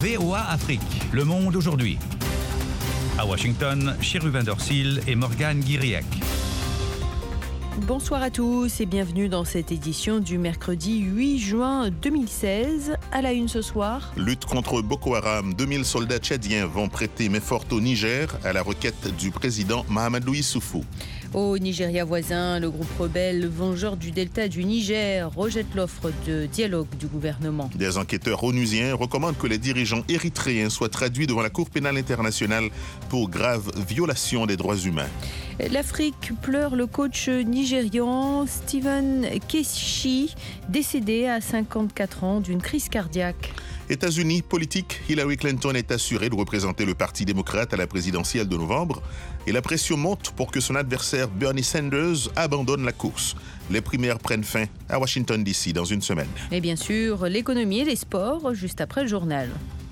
VOA Afrique, le monde aujourd'hui. À Washington, Cherubin Dorsil et Morgane Guiriec. Bonsoir à tous et bienvenue dans cette édition du mercredi 8 juin 2016. À la une ce soir. Lutte contre Boko Haram. 2000 soldats tchadiens vont prêter main forte au Niger à la requête du président Mahamadou Issoufou. Au Nigeria voisin, le groupe rebelle Vengeurs du Delta du Niger rejette l'offre de dialogue du gouvernement. Des enquêteurs onusiens recommandent que les dirigeants érythréens soient traduits devant la Cour pénale internationale pour graves violations des droits humains. L'Afrique pleure le coach nigérian Stephen Keshi, décédé à 54 ans d'une crise cardiaque. États-Unis, politique, Hillary Clinton est assurée de représenter le Parti démocrate à la présidentielle de novembre et la pression monte pour que son adversaire Bernie Sanders abandonne la course. Les primaires prennent fin à Washington DC dans une semaine. Et bien sûr, l'économie et les sports juste après le journal.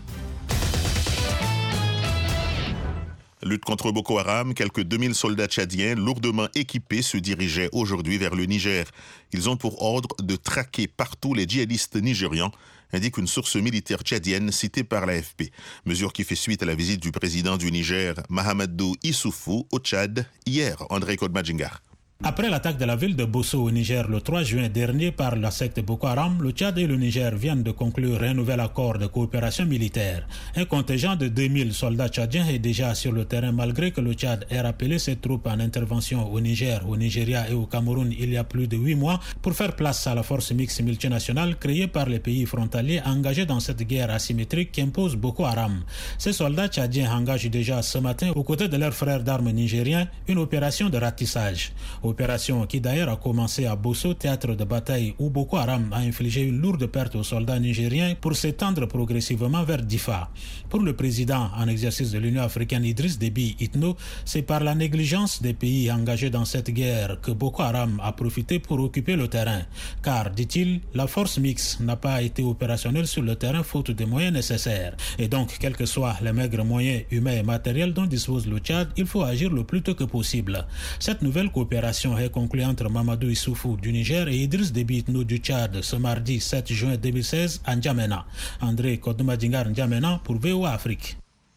Lutte contre Boko Haram, quelques 2000 soldats tchadiens lourdement équipés se dirigeaient aujourd'hui vers le Niger. Ils ont pour ordre de traquer partout les djihadistes nigérians, indique une source militaire tchadienne citée par l'AFP. Mesure qui fait suite à la visite du président du Niger, Mahamadou Issoufou, au Tchad, hier. André Kodmadjingar. Après l'attaque de la ville de Bosso au Niger le 3 juin dernier par la secte Boko Haram, le Tchad et le Niger viennent de conclure un nouvel accord de coopération militaire. Un contingent de 2000 soldats tchadiens est déjà sur le terrain malgré que le Tchad ait rappelé ses troupes en intervention au Niger, au Nigeria et au Cameroun il y a plus de 8 mois pour faire place à la force mixte multinationale créée par les pays frontaliers engagés dans cette guerre asymétrique qu'impose Boko Haram. Ces soldats tchadiens engagent déjà ce matin, aux côtés de leurs frères d'armes nigériens, une opération de ratissage. Opération qui d'ailleurs a commencé à Bosso, théâtre de bataille où Boko Haram a infligé une lourde perte aux soldats nigériens pour s'étendre progressivement vers Difa. Pour le président en exercice de l'Union africaine Idriss Déby Itno, c'est par la négligence des pays engagés dans cette guerre que Boko Haram a profité pour occuper le terrain. Car, dit-il, la force mixte n'a pas été opérationnelle sur le terrain faute des moyens nécessaires. Et donc, quels que soient les maigres moyens humains et matériels dont dispose le Tchad, il faut agir le plus tôt que possible. Cette nouvelle coopération est conclue entre Mahamadou Issoufou du Niger et Idriss Déby Itno du Tchad ce mardi 7 juin 2016 à N'Djamena. André Kodmadjingar N'Djamena pour VOA Afrique.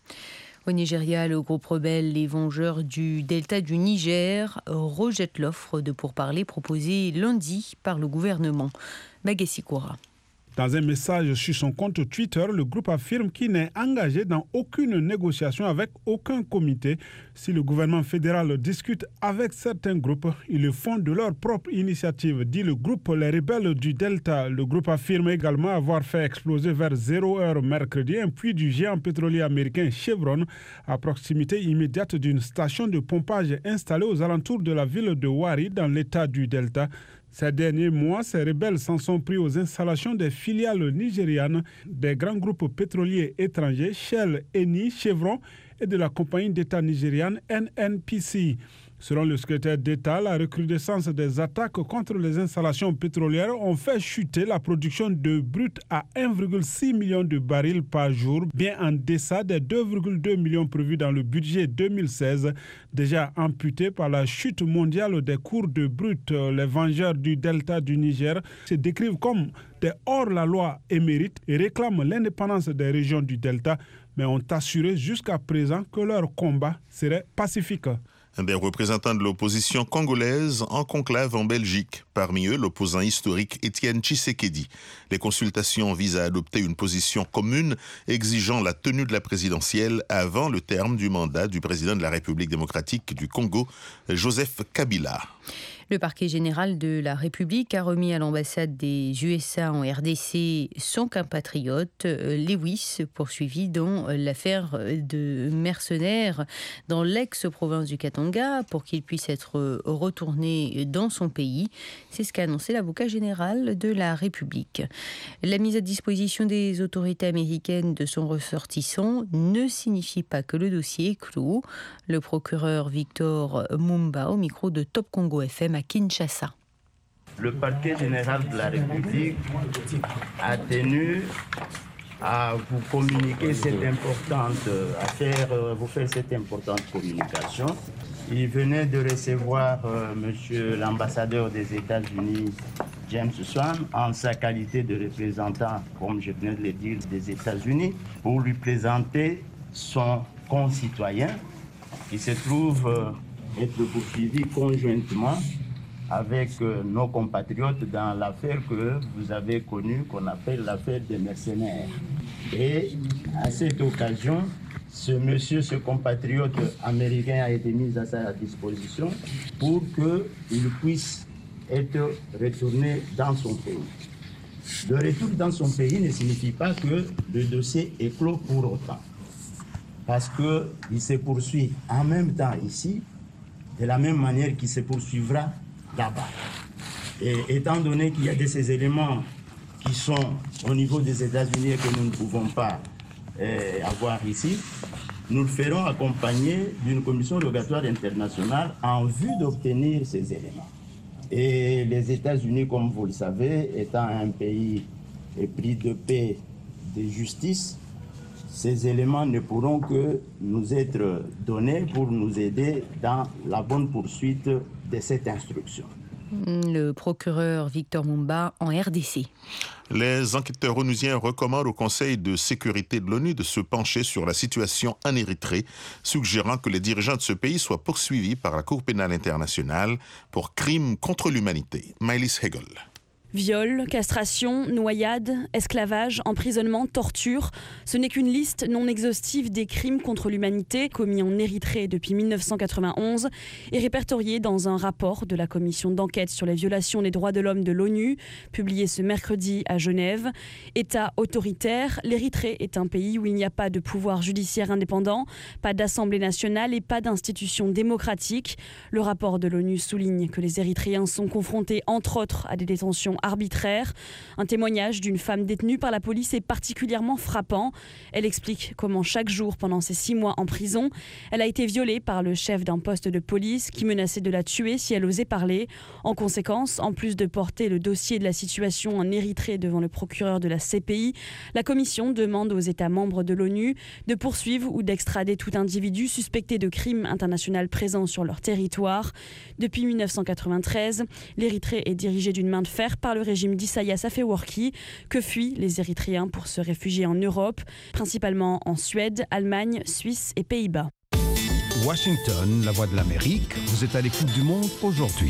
Au Nigeria, le groupe rebelle Les Vengeurs du Delta du Niger rejette l'offre de pourparlers proposée lundi par le gouvernement. Bagessi Koura. Dans un message sur son compte Twitter, le groupe affirme qu'il n'est engagé dans aucune négociation avec aucun comité. Si le gouvernement fédéral discute avec certains groupes, ils le font de leur propre initiative, dit le groupe Les Rebelles du Delta. Le groupe affirme également avoir fait exploser vers 0h mercredi un puits du géant pétrolier américain Chevron à proximité immédiate d'une station de pompage installée aux alentours de la ville de Warri dans l'état du Delta. Ces derniers mois, ces rebelles s'en sont pris aux installations des filiales nigérianes des grands groupes pétroliers étrangers Shell, Eni, Chevron et de la compagnie d'État nigériane NNPC. Selon le secrétaire d'État, la recrudescence des attaques contre les installations pétrolières ont fait chuter la production de brut à 1,6 million de barils par jour, bien en deçà des 2,2 millions prévus dans le budget 2016, déjà amputé par la chute mondiale des cours de brut. Les Vengeurs du Delta du Niger se décrivent comme des hors-la-loi émérites et réclament l'indépendance des régions du Delta, mais ont assuré jusqu'à présent que leur combat serait pacifique. Des représentants de l'opposition congolaise en conclave en Belgique. Parmi eux, l'opposant historique Étienne Tshisekedi. Les consultations visent à adopter une position commune exigeant la tenue de la présidentielle avant le terme du mandat du président de la République démocratique du Congo, Joseph Kabila. Le parquet général de la République a remis à l'ambassade des USA en RDC son compatriote Lewis, poursuivi dans l'affaire de mercenaires dans l'ex-province du Katanga pour qu'il puisse être retourné dans son pays. C'est ce qu'a annoncé l'avocat général de la République. La mise à disposition des autorités américaines de son ressortissant ne signifie pas que le dossier est clos. Le procureur Victor Mumba au micro de Top Congo FM à Kinshasa. Le parquet général de la République a tenu à vous communiquer cette importante affaire, vous faire cette importante communication. Il venait de recevoir monsieur l'ambassadeur des États-Unis James Swan, en sa qualité de représentant, comme je venais de le dire, des États-Unis, pour lui présenter son concitoyen qui se trouve être poursuivi conjointement avec nos compatriotes dans l'affaire que vous avez connue, qu'on appelle l'affaire des mercenaires. Et à cette occasion, ce compatriote américain a été mis à sa disposition pour qu'il puisse être retourné dans son pays. Le retour dans son pays ne signifie pas que le dossier est clos pour autant, parce qu'il se poursuit en même temps ici, de la même manière qu'il se poursuivra là-bas. Et étant donné qu'il y a de ces éléments qui sont au niveau des États-Unis et que nous ne pouvons pas avoir ici, nous le ferons accompagner d'une commission rogatoire internationale en vue d'obtenir ces éléments. Et les États-Unis, comme vous le savez, étant un pays épris de paix, de justice, ces éléments ne pourront que nous être donnés pour nous aider dans la bonne poursuite de cette instruction. Le procureur Victor Mumba en RDC. Les enquêteurs onusiens recommandent au Conseil de sécurité de l'ONU de se pencher sur la situation en Érythrée, suggérant que les dirigeants de ce pays soient poursuivis par la Cour pénale internationale pour crimes contre l'humanité. Maëlys Hegel. Viol, castration, noyade, esclavage, emprisonnement, torture, ce n'est qu'une liste non exhaustive des crimes contre l'humanité commis en Érythrée depuis 1991 et répertoriés dans un rapport de la commission d'enquête sur les violations des droits de l'homme de l'ONU, publié ce mercredi à Genève. État autoritaire, l'Érythrée est un pays où il n'y a pas de pouvoir judiciaire indépendant, pas d'assemblée nationale et pas d'institutions démocratiques. Le rapport de l'ONU souligne que les Érythréens sont confrontés entre autres à des détentions arbitraire. Un témoignage d'une femme détenue par la police est particulièrement frappant. Elle explique comment chaque jour, pendant ses 6 mois en prison, elle a été violée par le chef d'un poste de police qui menaçait de la tuer si elle osait parler. En conséquence, en plus de porter le dossier de la situation en Érythrée devant le procureur de la CPI, la commission demande aux États membres de l'ONU de poursuivre ou d'extrader tout individu suspecté de crimes internationaux présents sur leur territoire. Depuis 1993, l'Érythrée est dirigée d'une main de fer par le régime d'Isaias Afewerki, que fuient les Érythréens pour se réfugier en Europe, principalement en Suède, Allemagne, Suisse et Pays-Bas. Washington, la voix de l'Amérique, vous êtes à l'écoute du Monde aujourd'hui.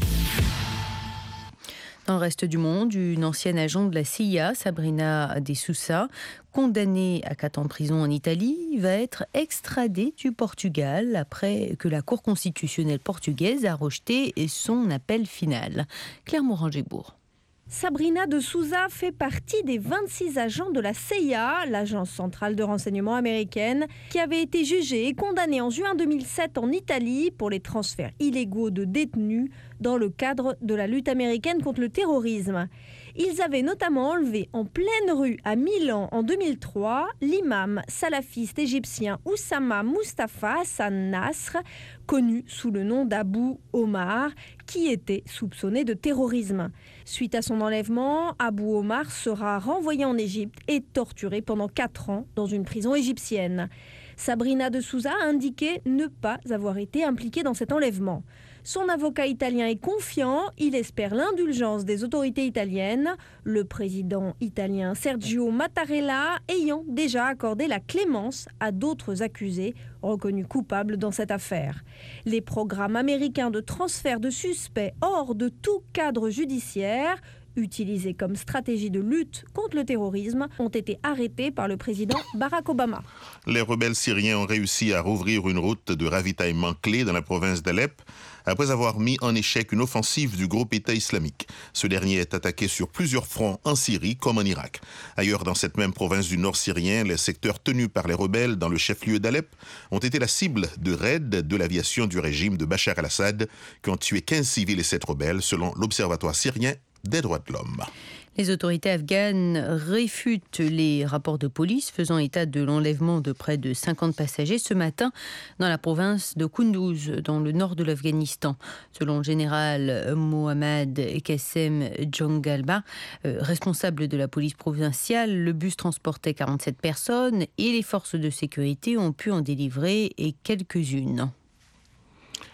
Dans le reste du monde, une ancienne agent de la CIA, Sabrina De Sousa, condamnée à 4 ans de prison en Italie, va être extradée du Portugal après que la Cour constitutionnelle portugaise a rejeté son appel final. Claire Morin-Gébourg. Sabrina De Sousa fait partie des 26 agents de la CIA, l'agence centrale de renseignement américaine, qui avait été jugée et condamnée en juin 2007 en Italie pour les transferts illégaux de détenus dans le cadre de la lutte américaine contre le terrorisme. Ils avaient notamment enlevé en pleine rue à Milan en 2003 l'imam salafiste égyptien Oussama Mustafa Hassan Nasr, connu sous le nom d'Abou Omar, qui était soupçonné de terrorisme. Suite à son enlèvement, Abou Omar sera renvoyé en Égypte et torturé pendant 4 ans dans une prison égyptienne. Sabrina De Sousa a indiqué ne pas avoir été impliquée dans cet enlèvement. Son avocat italien est confiant, il espère l'indulgence des autorités italiennes, le président italien Sergio Mattarella ayant déjà accordé la clémence à d'autres accusés reconnus coupables dans cette affaire. Les programmes américains de transfert de suspects hors de tout cadre judiciaire, utilisés comme stratégie de lutte contre le terrorisme, ont été arrêtés par le président Barack Obama. Les rebelles syriens ont réussi à rouvrir une route de ravitaillement clé dans la province d'Alep après avoir mis en échec une offensive du groupe État islamique. Ce dernier est attaqué sur plusieurs fronts en Syrie comme en Irak. Ailleurs dans cette même province du nord syrien, les secteurs tenus par les rebelles dans le chef-lieu d'Alep ont été la cible de raids de l'aviation du régime de Bachar el-Assad qui ont tué 15 civils et 7 rebelles selon l'Observatoire syrien des droits de l'homme. Les autorités afghanes réfutent les rapports de police faisant état de l'enlèvement de près de 50 passagers ce matin dans la province de Kunduz, dans le nord de l'Afghanistan. Selon le général Mohammad Qassem Jangalba, responsable de la police provinciale, le bus transportait 47 personnes et les forces de sécurité ont pu en délivrer quelques-unes.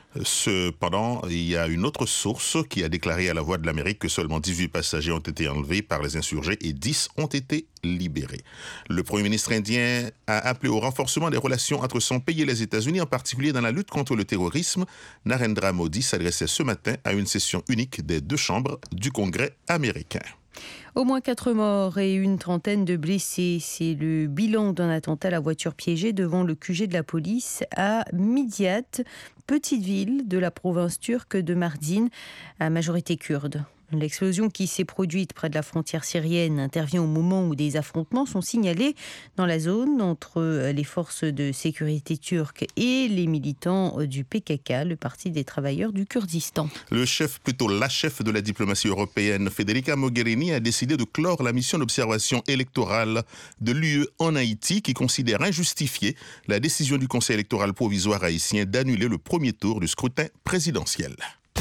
Cependant, il y a une autre source qui a déclaré à La Voix de l'Amérique que seulement 18 passagers ont été enlevés par les insurgés et 10 ont été libérés. Le Premier ministre indien a appelé au renforcement des relations entre son pays et les États-Unis, en particulier dans la lutte contre le terrorisme. Narendra Modi s'adressait ce matin à une session unique des 2 chambres du Congrès américain. Au moins 4 morts et une trentaine de blessés. C'est le bilan d'un attentat à la voiture piégée devant le QG de la police à Midyat, petite ville de la province turque de Mardin, à majorité kurde. L'explosion qui s'est produite près de la frontière syrienne intervient au moment où des affrontements sont signalés dans la zone entre les forces de sécurité turques et les militants du PKK, le Parti des travailleurs du Kurdistan. La chef de la diplomatie européenne, Federica Mogherini, a décidé de clore la mission d'observation électorale de l'UE en Haïti, qui considère injustifiée la décision du Conseil électoral provisoire haïtien d'annuler le premier tour du scrutin présidentiel.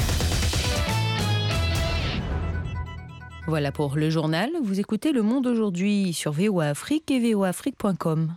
Voilà pour le journal. Vous écoutez Le Monde aujourd'hui sur VOA Afrique et voaafrique.com.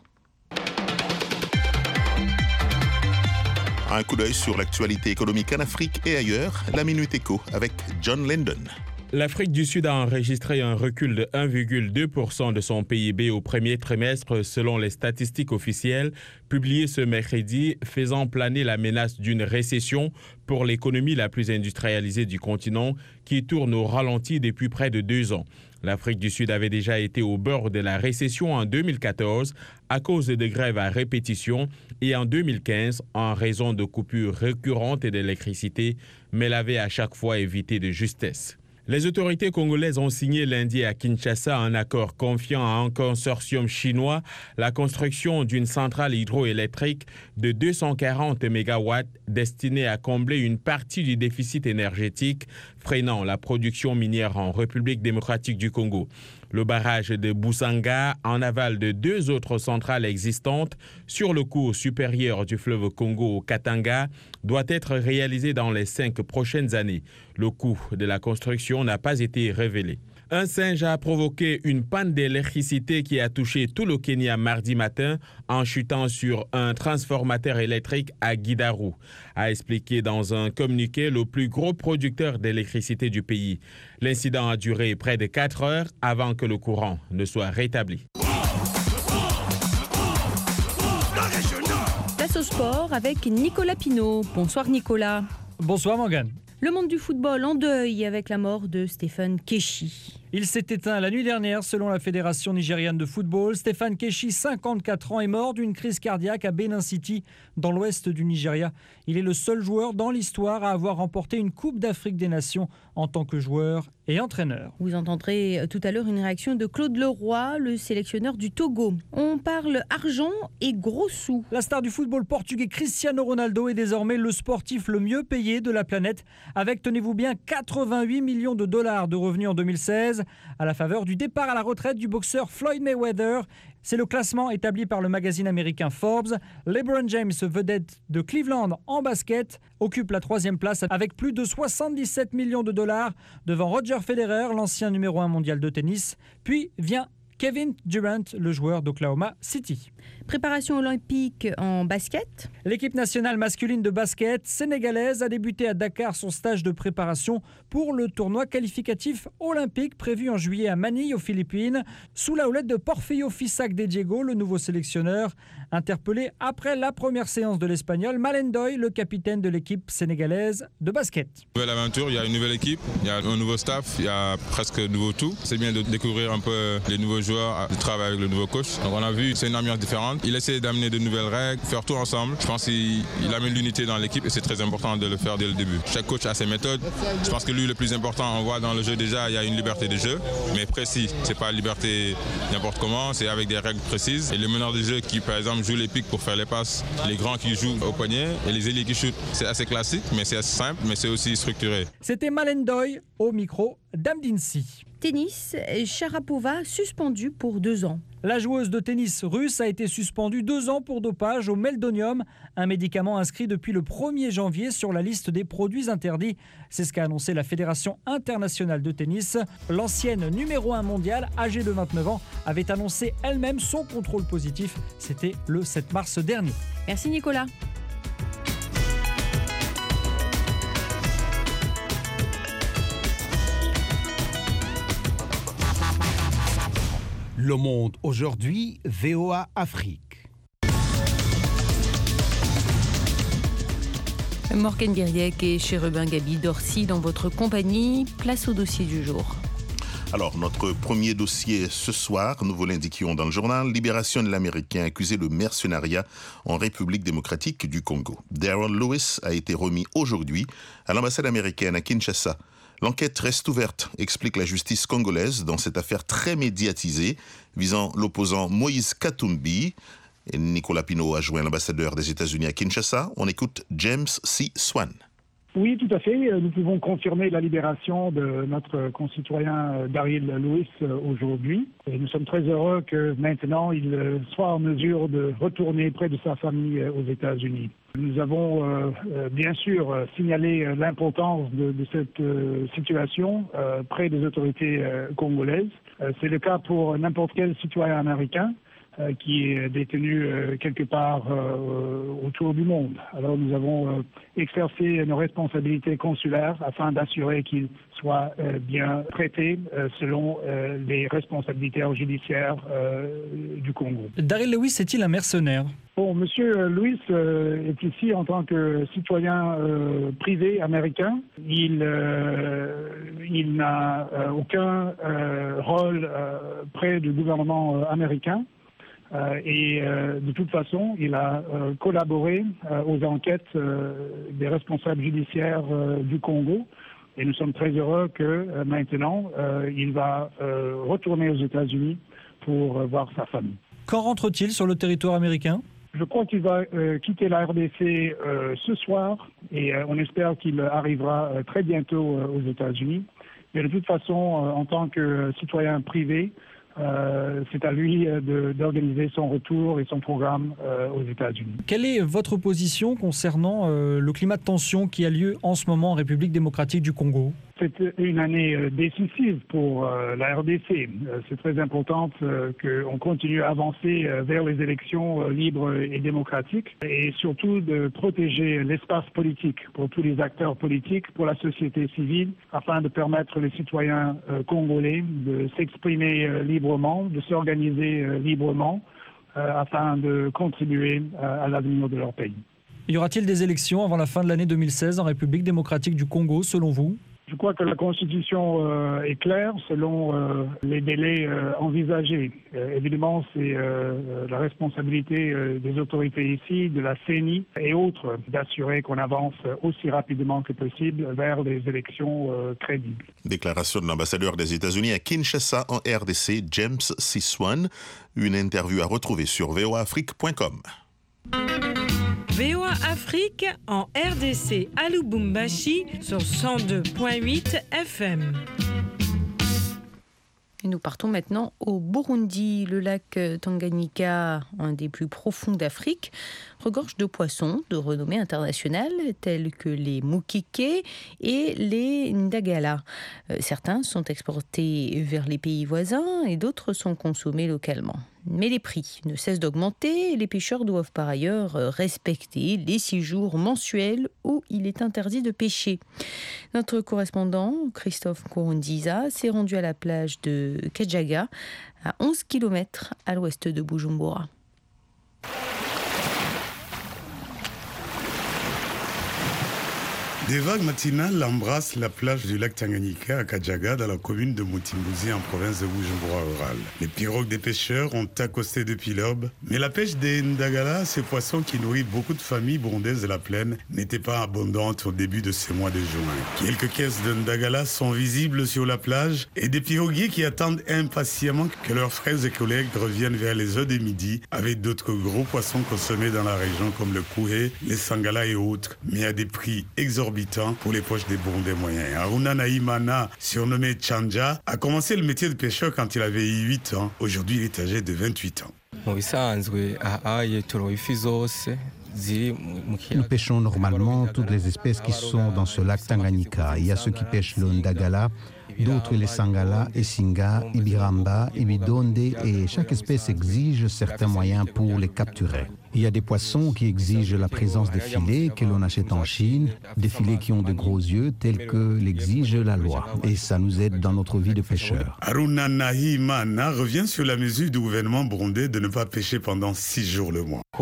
Un coup d'œil sur l'actualité économique en Afrique et ailleurs, la Minute Éco avec John Lendon. L'Afrique du Sud a enregistré un recul de 1,2% de son PIB au premier trimestre selon les statistiques officielles publiées ce mercredi, faisant planer la menace d'une récession pour l'économie la plus industrialisée du continent qui tourne au ralenti depuis près de 2 ans. L'Afrique du Sud avait déjà été au bord de la récession en 2014 à cause de grèves à répétition et en 2015 en raison de coupures récurrentes d'électricité, mais l'avait à chaque fois évité de justesse. Les autorités congolaises ont signé lundi à Kinshasa un accord confiant à un consortium chinois la construction d'une centrale hydroélectrique de 240 MW destinée à combler une partie du déficit énergétique freinant la production minière en République démocratique du Congo. Le barrage de Busanga, en aval de 2 autres centrales existantes sur le cours supérieur du fleuve Congo au Katanga, doit être réalisé dans les 5 prochaines années. Le coût de la construction n'a pas été révélé. Un singe a provoqué une panne d'électricité qui a touché tout le Kenya mardi matin en chutant sur un transformateur électrique à Gidaru, a expliqué dans un communiqué le plus gros producteur d'électricité du pays. L'incident a duré près de 4 heures avant que le courant ne soit rétabli. Place au sport avec Nicolas Pinault. Bonsoir Nicolas. Bonsoir Morgane. Le monde du football en deuil avec la mort de Stéphane Keshi. Il s'est éteint la nuit dernière selon la Fédération nigériane de football. Stéphane Keshi, 54 ans, est mort d'une crise cardiaque à Benin City, dans l'ouest du Nigeria. Il est le seul joueur dans l'histoire à avoir remporté une Coupe d'Afrique des Nations en tant que joueur et entraîneur. Vous entendrez tout à l'heure une réaction de Claude Leroy, le sélectionneur du Togo. On parle argent et gros sous. La star du football portugais Cristiano Ronaldo est désormais le sportif le mieux payé de la planète, avec, tenez-vous bien, 88 millions de dollars de revenus en 2016. À la faveur du départ à la retraite du boxeur Floyd Mayweather. C'est le classement établi par le magazine américain Forbes. LeBron James, vedette de Cleveland en basket, occupe la 3e place avec plus de 77 millions de dollars devant Roger Federer, l'ancien numéro 1 mondial de tennis. Puis vient Kevin Durant, le joueur d'Oklahoma City. Préparation olympique en basket. L'équipe nationale masculine de basket sénégalaise a débuté à Dakar son stage de préparation pour le tournoi qualificatif olympique prévu en juillet à Manille aux Philippines, sous la houlette de Porfirio Fissac de Diego, le nouveau sélectionneur, interpellé après la première séance de l'Espagnol Malendoy, le capitaine de l'équipe sénégalaise de basket. Nouvelle aventure, il y a une nouvelle équipe, il y a un nouveau staff, il y a presque nouveau tout. C'est bien de découvrir un peu les nouveaux joueurs, de travailler avec le nouveau coach. Donc on a vu, c'est une ambiance différente. Il essaie d'amener de nouvelles règles, faire tout ensemble. Je pense qu'il amène l'unité dans l'équipe et c'est très important de le faire dès le début. Chaque coach a ses méthodes. Je pense que lui, le plus important, on voit dans le jeu déjà, il y a une liberté de jeu, mais précis. C'est pas liberté n'importe comment, c'est avec des règles précises. Et les meneurs de jeu qui, par exemple, jouent les pics pour faire les passes, les grands qui jouent au poignet et les ailiers qui shootent. C'est assez classique, mais c'est assez simple, mais c'est aussi structuré. C'était Malendoy au micro d'Amdinsi. Tennis, Sharapova suspendue pour 2 ans. La joueuse de tennis russe a été suspendue 2 ans pour dopage au meldonium, un médicament inscrit depuis le 1er janvier sur la liste des produits interdits. C'est ce qu'a annoncé la Fédération internationale de tennis. L'ancienne numéro 1 mondiale, âgée de 29 ans, avait annoncé elle-même son contrôle positif. C'était le 7 mars dernier. Merci Nicolas. Le Monde aujourd'hui, VOA Afrique. Morgane Guiriec et Chérubin Gabi Dorcy dans votre compagnie. Place au dossier du jour. Alors, notre premier dossier ce soir, nous vous l'indiquions dans le journal, libération de l'Américain accusé de mercenariat en République démocratique du Congo. Darren Lewis a été remis aujourd'hui à l'ambassade américaine à Kinshasa. L'enquête reste ouverte, explique la justice congolaise dans cette affaire très médiatisée visant l'opposant Moïse Katumbi. Et Nicolas Pinault a joint l'ambassadeur des États-Unis à Kinshasa. On écoute James C. Swan. Oui, tout à fait. Nous pouvons confirmer la libération de notre concitoyen Darren Lewis aujourd'hui. Et nous sommes très heureux que maintenant il soit en mesure de retourner près de sa famille aux États-Unis. Nous avons bien sûr signalé l'importance de cette situation près des autorités congolaises. C'est le cas pour n'importe quel citoyen américain qui est détenu quelque part autour du monde. Alors nous avons exercé nos responsabilités consulaires afin d'assurer qu'il soit bien traité selon les responsabilités judiciaires du Congo. Darren Lewis est-il un mercenaire ? Bon, Monsieur Lewis est ici en tant que citoyen privé américain. Il n'a aucun rôle près du gouvernement américain. Et de toute façon, il a collaboré aux enquêtes des responsables judiciaires du Congo. Et nous sommes très heureux que maintenant, il va retourner aux États-Unis pour voir sa famille. Quand rentre-t-il sur le territoire américain ? Je crois qu'il va quitter la RDC ce soir et on espère qu'il arrivera très bientôt aux États-Unis. Mais de toute façon, en tant que citoyen privé, c'est à lui d'organiser son retour et son programme aux États-Unis. Quelle est votre position concernant le climat de tension qui a lieu en ce moment en République démocratique du Congo ? C'est une année décisive pour la RDC. C'est très important qu'on continue à avancer vers les élections libres et démocratiques et surtout de protéger l'espace politique pour tous les acteurs politiques, pour la société civile, afin de permettre les citoyens congolais de s'exprimer librement, de s'organiser librement, afin de contribuer à l'avenir de leur pays. Y aura-t-il des élections avant la fin de l'année 2016 en République démocratique du Congo, selon vous ? Je crois que la Constitution est claire selon les délais envisagés. Évidemment, c'est la responsabilité des autorités ici, de la CENI et autres, d'assurer qu'on avance aussi rapidement que possible vers des élections crédibles. Déclaration de l'ambassadeur des États-Unis à Kinshasa en RDC, James C. Swan. Une interview à retrouver sur voaafrique.com. VOA Afrique en RDC à Lubumbashi sur 102.8 FM. Et nous partons maintenant au Burundi. Le lac Tanganyika, un des plus profonds d'Afrique, regorge de poissons de renommée internationale tels que les mukike et les ndagala. Certains sont exportés vers les pays voisins et d'autres sont consommés localement. Mais les prix ne cessent d'augmenter et les pêcheurs doivent par ailleurs respecter les 6 jours mensuels où il est interdit de pêcher. Notre correspondant, Christophe Nkurunziza, s'est rendu à la plage de Kajaga, à 11 km à l'ouest de Bujumbura. Des vagues matinales embrassent la plage du lac Tanganyika à Kajaga, dans la commune de Mutimbuzi, en province de Bujumbura rural. Les pirogues des pêcheurs ont accosté depuis l'aube, mais la pêche des ndagala, ces poissons qui nourrissent beaucoup de familles burundaises de la plaine, n'était pas abondante au début de ce mois de juin. Quelques caisses de ndagala sont visibles sur la plage et des piroguiers qui attendent impatiemment que leurs frères et collègues reviennent vers les heures de midi avec d'autres gros poissons consommés dans la région comme le kouhé, les sangala et autres, mais à des prix exorbitants pour les poches des Burundais moyens. Aruna Naïmana, surnommé Chanja, a commencé le métier de pêcheur quand il avait 8 ans. Aujourd'hui, il est âgé de 28 ans. Nous pêchons normalement toutes les espèces qui sont dans ce lac Tanganyika. Il y a ceux qui pêchent le ndagala, d'autres les sangala, esinga, ibiramba, ibidonde, et chaque espèce exige certains moyens pour les capturer. Il y a des poissons qui exigent la présence des filets que l'on achète en Chine, des filets qui ont de gros yeux tels que l'exige la loi. Et ça nous aide dans notre vie de pêcheur. Haruna Nahimana revient sur la mesure du gouvernement burundais de ne pas pêcher pendant 6 jours le mois.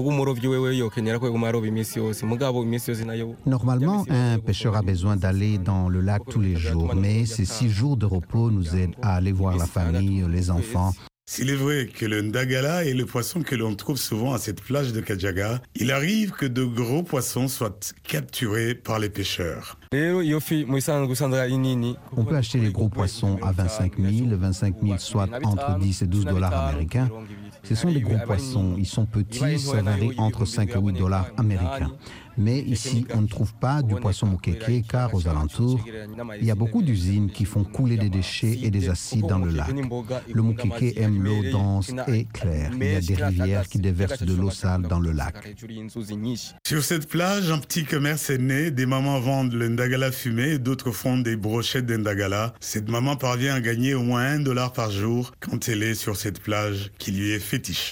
Normalement, un pêcheur a besoin d'aller dans le lac tous les jours, mais ces 6 jours de repos nous aident à aller voir la famille, les enfants. S'il est vrai que le ndagala est le poisson que l'on trouve souvent à cette plage de Kajaga, il arrive que de gros poissons soient capturés par les pêcheurs. On peut acheter les gros poissons à 25 000, soit entre 10 et 12 dollars américains. Ce sont des gros poissons, ils sont petits, ça varie entre 5 et 8 dollars américains. Mais ici, on ne trouve pas du poisson mukeke car aux alentours, il y a beaucoup d'usines qui font couler des déchets et des acides dans le lac. Le mukeke aime l'eau dense et claire. Il y a des rivières qui déversent de l'eau sale dans le lac. Sur cette plage, un petit commerce est né. Des mamans vendent le ndagala fumé et d'autres font des brochettes de ndagala. Cette maman parvient à gagner au moins $1 par jour quand elle est sur cette plage qui lui est fétiche.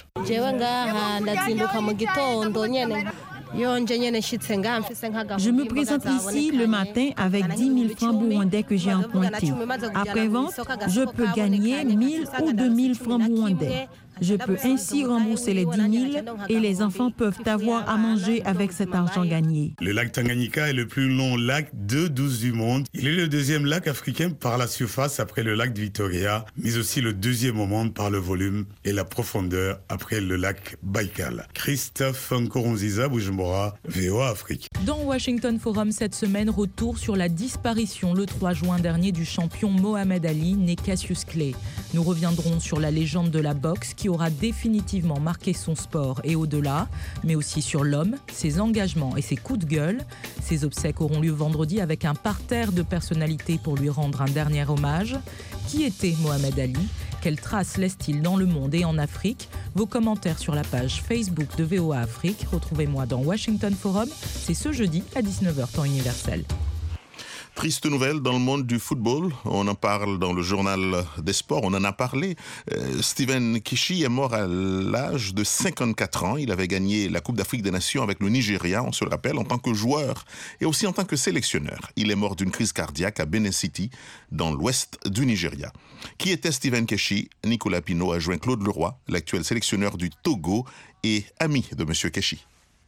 Je me présente ici le matin avec 10 000 francs burundais que j'ai empruntés. Après vente, je peux gagner 1 000 ou 2 000 francs burundais. Je peux ainsi rembourser les 10 000 et les enfants peuvent avoir à manger avec cet argent gagné. Le lac Tanganyika est le plus long lac d'eau douce du monde. Il est le deuxième lac africain par la surface après le lac de Victoria, mais aussi le deuxième au monde par le volume et la profondeur après le lac Baïkal. Christophe Nkurunziza, Bujumbura, VOA Afrique. Dans Washington Forum cette semaine, retour sur la disparition le 3 juin dernier du champion Mohamed Ali, né Cassius Clay. Nous reviendrons sur la légende de la boxe qui aura définitivement marqué son sport et au-delà, mais aussi sur l'homme, ses engagements et ses coups de gueule. Ses obsèques auront lieu vendredi avec un parterre de personnalités pour lui rendre un dernier hommage. Qui était Mohamed Ali ? Quelles traces laisse-t-il dans le monde et en Afrique ? Vos commentaires sur la page Facebook de VOA Afrique. Retrouvez-moi dans Washington Forum, c'est ce jeudi à 19h temps universel. Triste nouvelle dans le monde du football. On en parle dans le journal des sports. On en a parlé. Stephen Keshi est mort à l'âge de 54 ans. Il avait gagné la Coupe d'Afrique des Nations avec le Nigeria, on se le rappelle, en tant que joueur et aussi en tant que sélectionneur. Il est mort d'une crise cardiaque à Benin City, dans l'ouest du Nigeria. Qui était Stephen Keshi ? Nicolas Pinault a joint Claude Leroy, l'actuel sélectionneur du Togo et ami de M. Keshi.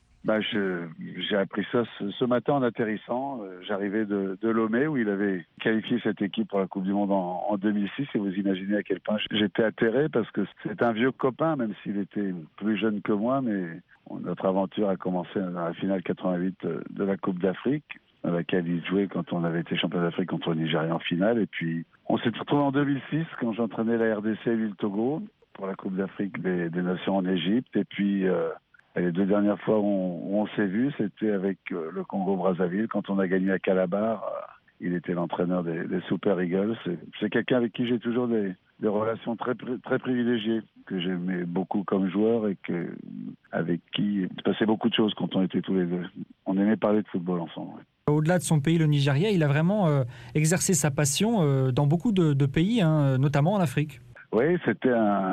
J'ai appris ça ce matin en atterrissant. J'arrivais de Lomé où il avait qualifié cette équipe pour la Coupe du Monde en 2006 et vous imaginez à quel point j'étais atterré parce que c'est un vieux copain même s'il était plus jeune que moi, mais notre aventure a commencé dans la finale 88 de la Coupe d'Afrique dans laquelle il jouait quand on avait été champion d'Afrique contre le Nigeria en finale et puis on s'est retrouvé en 2006 quand j'entraînais la RDC et le Togo pour la Coupe d'Afrique des Nations en Égypte et puis les 2 dernières fois où on s'est vu, c'était avec le Congo-Brazzaville. Quand on a gagné à Calabar, il était l'entraîneur des Super Eagles. C'est quelqu'un avec qui j'ai toujours des relations très, très privilégiées, que j'aimais beaucoup comme joueur et avec qui il se passait beaucoup de choses quand on était tous les deux. On aimait parler de football ensemble. Ouais. Au-delà de son pays, le Nigeria, il a vraiment exercé sa passion dans beaucoup de pays, notamment en Afrique. Oui, c'était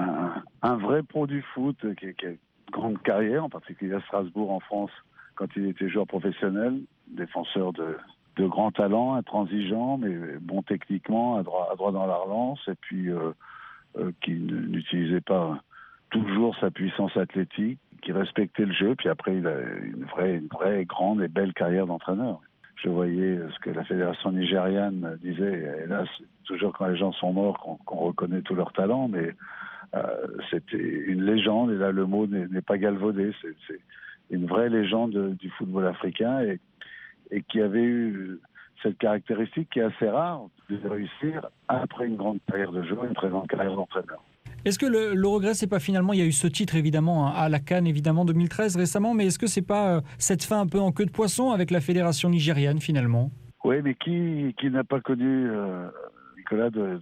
un vrai pro du foot qui grande carrière, en particulier à Strasbourg en France, quand il était joueur professionnel, défenseur de grand talent, intransigeant, mais bon techniquement, à droit dans la relance, et puis qui n'utilisait pas toujours sa puissance athlétique, qui respectait le jeu, puis après il a une vraie grande et belle carrière d'entraîneur. Je voyais ce que la fédération nigériane disait, et là, c'est toujours quand les gens sont morts qu'on reconnaît tout leur talent, mais c'était une légende, et là le mot n'est pas galvaudé, c'est une vraie légende du football africain et qui avait eu cette caractéristique qui est assez rare de réussir après une grande carrière de joueur, une très grande carrière d'entraîneur. Est-ce que le regret, c'est pas finalement, il y a eu ce titre évidemment à la CAN évidemment 2013 récemment, mais est-ce que c'est pas cette fin un peu en queue de poisson avec la fédération nigériane finalement ? Oui, mais qui n'a pas connu, Nicolas, de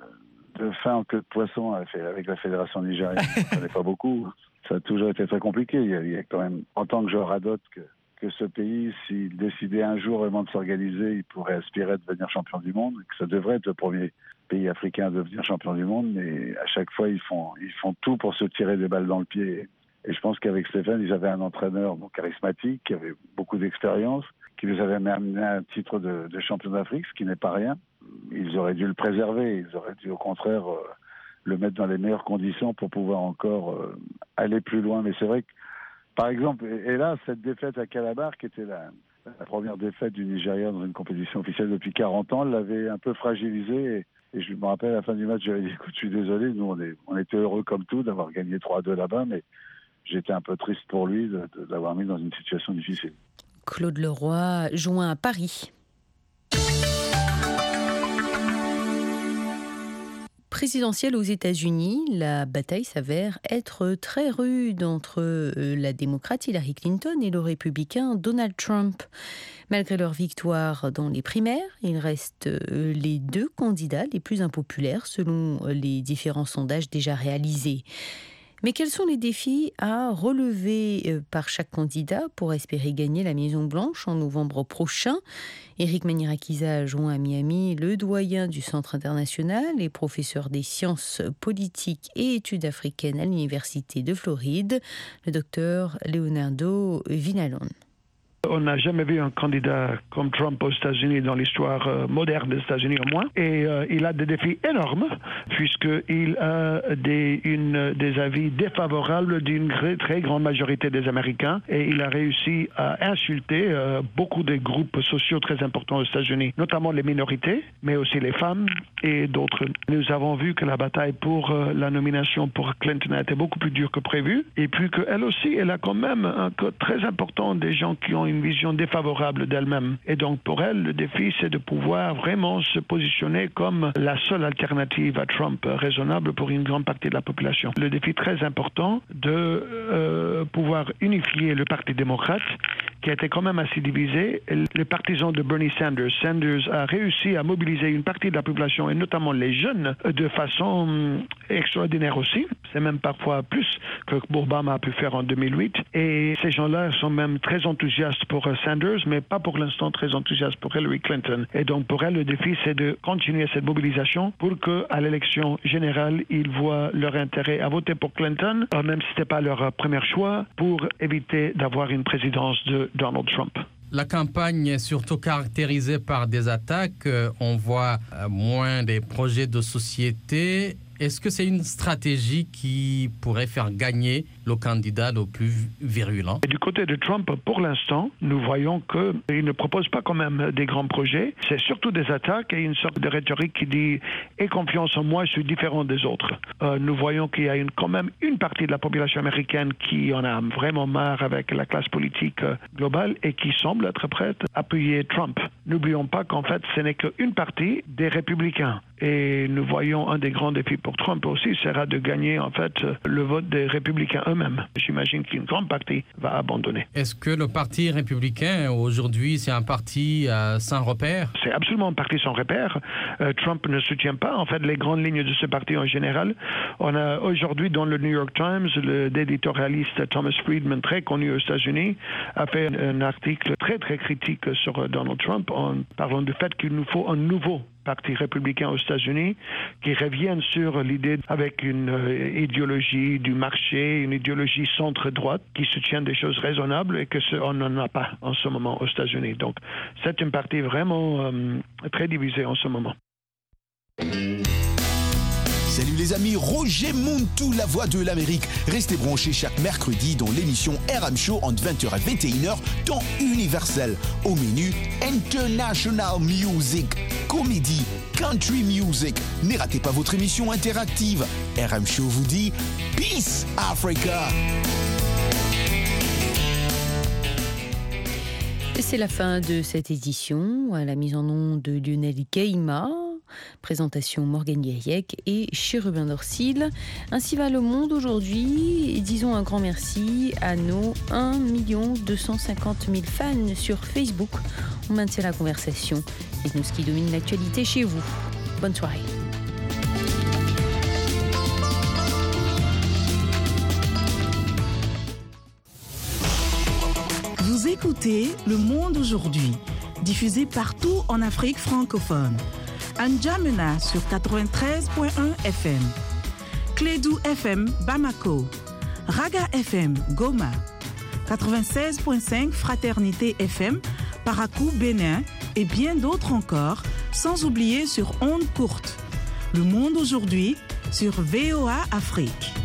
fin en queue de poisson avec la fédération nigérienne? Je ne connais pas beaucoup. Ça a toujours été très compliqué. Il y a quand même, en tant que joueur adote, que ce pays, s'il décidait un jour vraiment de s'organiser, il pourrait aspirer à devenir champion du monde, que ça devrait être le premier pays africain à devenir champion du monde, mais à chaque fois, ils font tout pour se tirer des balles dans le pied Et je pense qu'avec Stéphane, ils avaient un entraîneur charismatique, qui avait beaucoup d'expérience, qui les avait amené à un titre de champion d'Afrique, ce qui n'est pas rien. Ils auraient dû le préserver, ils auraient dû au contraire le mettre dans les meilleures conditions pour pouvoir encore aller plus loin. Mais c'est vrai que, par exemple, et là, cette défaite à Calabar, qui était la première défaite du Nigeria dans une compétition officielle depuis 40 ans, l'avait un peu fragilisé. Et je me rappelle, à la fin du match, j'avais dit, écoute, je suis désolé, nous, on était heureux comme tout d'avoir gagné 3-2 là-bas, mais j'étais un peu triste pour lui d'avoir mis dans une situation difficile. Claude Leroy, joint à Paris. Présidentielle aux États-Unis, la bataille s'avère être très rude entre la démocrate Hillary Clinton et le républicain Donald Trump. Malgré leur victoire dans les primaires, ils restent les deux candidats les plus impopulaires selon les différents sondages déjà réalisés. Mais quels sont les défis à relever par chaque candidat pour espérer gagner la Maison-Blanche en novembre prochain ? Éric Manirakiza joint à Miami le doyen du Centre international et professeur des sciences politiques et études africaines à l'Université de Floride, le docteur Leonardo Vinalon. On n'a jamais vu un candidat comme Trump aux États-Unis dans l'histoire moderne des États-Unis au moins. Et il a des défis énormes puisqu'il a des avis défavorables d'une très grande majorité des Américains. Et il a réussi à insulter beaucoup de groupes sociaux très importants aux États-Unis, notamment les minorités, mais aussi les femmes et d'autres. Nous avons vu que la bataille pour la nomination pour Clinton a été beaucoup plus dure que prévu. Et puis qu'elle aussi, elle a quand même un code très important des gens qui ont une vision défavorable d'elle-même. Et donc pour elle, le défi, c'est de pouvoir vraiment se positionner comme la seule alternative à Trump, raisonnable pour une grande partie de la population. Le défi très important de pouvoir unifier le Parti démocrate, qui a été quand même assez divisé. Les partisans de Bernie Sanders. Sanders a réussi à mobiliser une partie de la population, et notamment les jeunes, de façon extraordinaire aussi. C'est même parfois plus que Obama a pu faire en 2008. Et ces gens-là sont même très enthousiastes pour Sanders, mais pas pour l'instant très enthousiastes pour Hillary Clinton. Et donc pour elle, le défi, c'est de continuer cette mobilisation pour qu'à l'élection générale, ils voient leur intérêt à voter pour Clinton, même si ce n'était pas leur premier choix, pour éviter d'avoir une présidence de Donald Trump. La campagne est surtout caractérisée par des attaques. On voit moins des projets de société. Est-ce que c'est une stratégie qui pourrait faire gagner le candidat le plus virulent? Et du côté de Trump, pour l'instant, nous voyons qu'il ne propose pas quand même des grands projets. C'est surtout des attaques et une sorte de rhétorique qui dit « aie confiance en moi, je suis différent des autres ». Nous voyons qu'il y a quand même une partie de la population américaine qui en a vraiment marre avec la classe politique globale et qui semble être prête à appuyer Trump. N'oublions pas qu'en fait, ce n'est qu'une partie des républicains. Et nous voyons un des grands défis pour Trump aussi sera de gagner en fait le vote des républicains eux-mêmes. J'imagine qu'une grande partie va abandonner. Est-ce que le parti républicain aujourd'hui c'est un parti sans repère? C'est absolument un parti sans repère. Trump ne soutient pas en fait les grandes lignes de ce parti en général. On a aujourd'hui dans le New York Times, l'éditorialiste Thomas Friedman, très connu aux États-Unis, a fait un article très très critique sur Donald Trump en parlant du fait qu'il nous faut un nouveau parti républicain aux États-Unis qui reviennent sur l'idée avec une idéologie du marché, une idéologie centre-droite qui soutient des choses raisonnables et que on n'en a pas en ce moment aux États-Unis. Donc c'est une partie vraiment très divisée en ce moment. Salut les amis, Roger Montou, la voix de l'Amérique. Restez branchés chaque mercredi dans l'émission RM Show entre 20h et 21h, temps universel. Au menu, International Music, comédie, country music. Ne ratez pas votre émission interactive. RM Show vous dit Peace Africa. C'est la fin de cette édition, à la mise en onde de Lionel Keima. Présentation Morgane Guiriec et Chérubin Dorsil. Ainsi va le monde aujourd'hui. Et disons un grand merci à nos 1 250 000 fans sur Facebook. On maintient la conversation. Dites-nous ce qui domine l'actualité chez vous. Bonne soirée. Vous écoutez Le Monde aujourd'hui, diffusé partout en Afrique francophone. N'Djamena sur 93.1 FM, Clédou FM Bamako, Raga FM, Goma. 96.5 Fraternité FM, Parakou, Bénin et bien d'autres encore, sans oublier sur ondes courtes. Le monde aujourd'hui sur VOA Afrique.